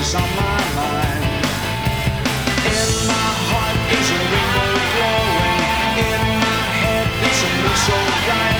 is on my mind. In my heart is a rainbow glowing. In my head is a moon so bright.